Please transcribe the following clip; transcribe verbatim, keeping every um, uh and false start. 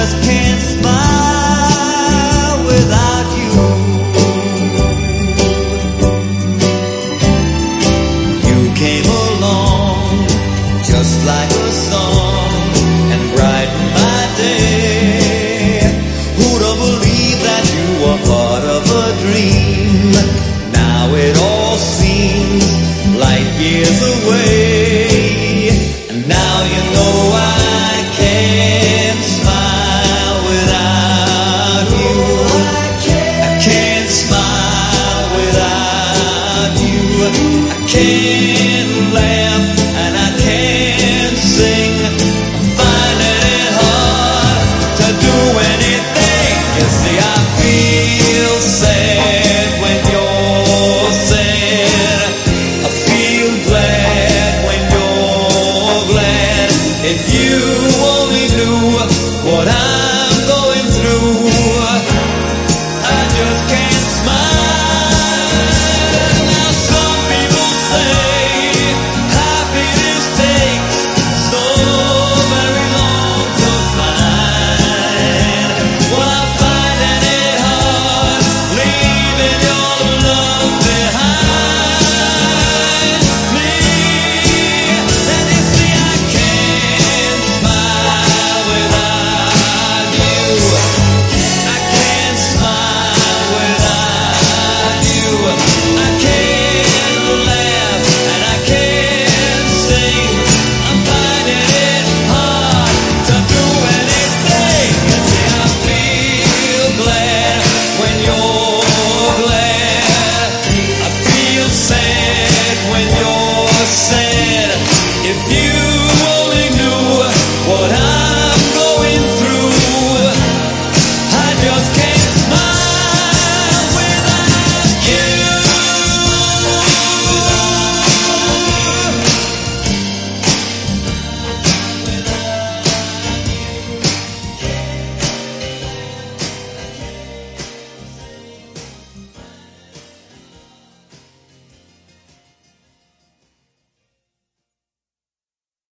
just can't smile without you. You came along just like a song and brightened my day. Who'd have believed that you were part of a dream? Now it all seems light years away, and now you know I can't smile without you. I can't smile without you. I can't laugh and I can't sing. I'm finding it hard to do anything. You see, I feel sad when you're sad. I feel glad when you're glad. If you only knew what I